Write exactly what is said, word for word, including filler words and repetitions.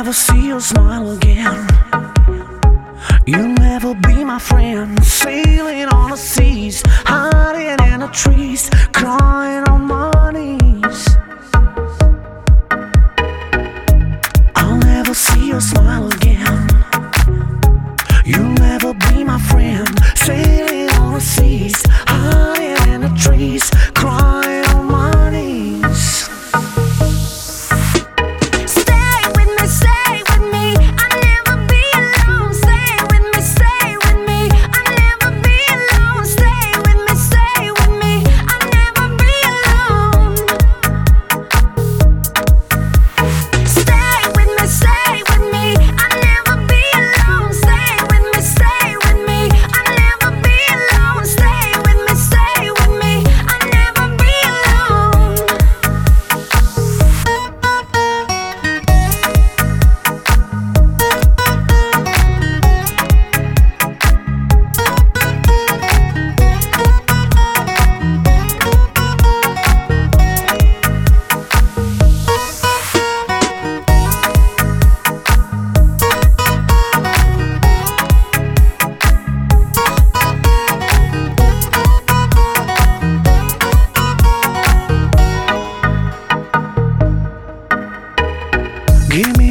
never see your smile again. You'll never be my friend. Sailing on the seas, hiding in the trees, crying on my knees. I'll never see your smile again. You'll never be my friend. Sailing on the seas, hiding in the trees, crying on my knees. Give me